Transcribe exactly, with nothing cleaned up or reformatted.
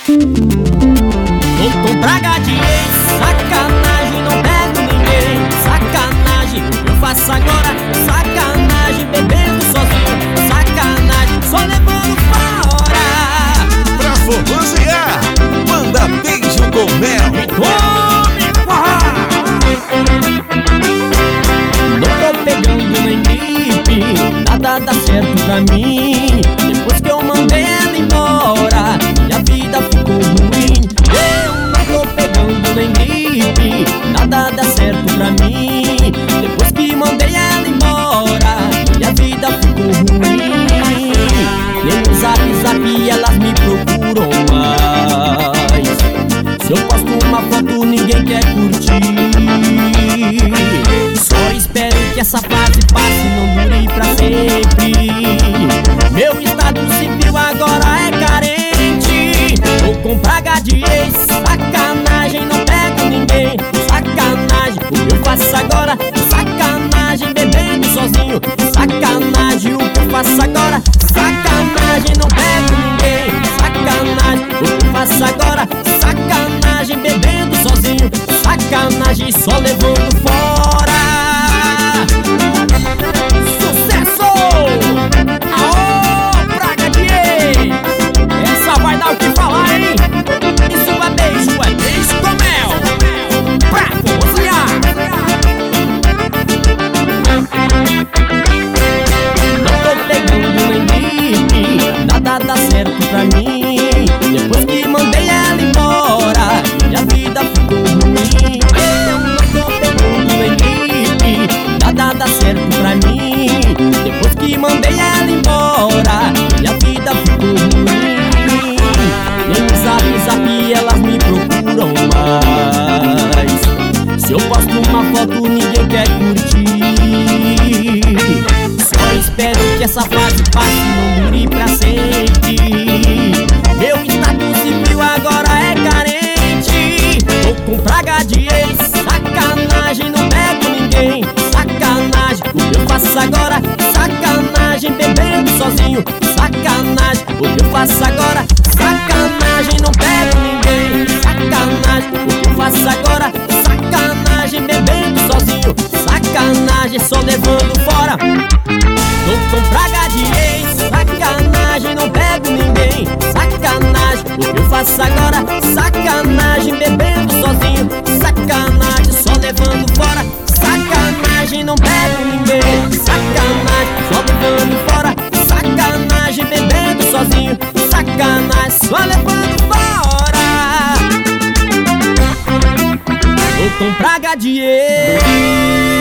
Tô com praga de ex, sacanagem, não pego ninguém. Sacanagem, eu faço agora. Sacanagem, bebendo sozinho. Sacanagem, só levando fora. Pra formosear, manda beijo com mel. Come porra! Não tô pegando nem gripe, nada dá certo pra mim. Depois que eu mandei ela embora, minha vida ficou ruim. Eu não tô pegando nem gripe, nada dá certo pra mim. Depois que mandei ela embora, minha vida ficou ruim. Nem no zap zap elas me procuram mais. Se eu posto uma foto ninguém quer curtir. Só espero que essa fase passe, não dure pra sempre. Meu estado civil agora é carente. Tô com praga de ex, sacanagem, não pego ninguém. Sacanagem, o que eu faço agora? Sacanagem, bebendo sozinho. Sacanagem, o que eu faço agora? Sacanagem, não pego ninguém. Sacanagem, o que eu faço agora? Sacanagem, bebendo sozinho. Sacanagem, só levando fora. Sucesso! Aô, praga de ex! Essa vai dar o que falar, hein? Isso é beijo, é beijo com mel. Pra formosear. Não tô pegando nem gripe, nada dá certo pra mim. Depois que mandei ela embora, minha vida ficou ruim. Eu não tô pegando nem gripe, nada dá certo pra mim. Depois que mandei ela embora, minha vida ficou ruim. Nem no zap zap elas me procuram mais. Se eu posto uma foto ninguém quer curtir. Só espero que essa fase passe, não dure pra sempre. Meu estado civil agora é carente. Tô com praga de ex, sacanagem, não pego ninguém. Sacanagem, o que eu faço agora? Sacanagem, bebendo sozinho. Sacanagem, o que eu faço agora? Sacanagem, não pego ninguém. Sacanagem, o que eu faço agora? Sacanagem, bebendo sozinho. Sacanagem, só levando fora. Tô com praga de ex, sacanagem, não pego ninguém. Sacanagem, o que eu faço agora? Sacanagem, bebendo sozinho. Sacanagem, só levando fora. Sacanagem, não pego ninguém. Sacanagem, só levando fora. Sacanagem, bebendo sozinho. Sacanagem, só levando fora. Tô com praga de ex.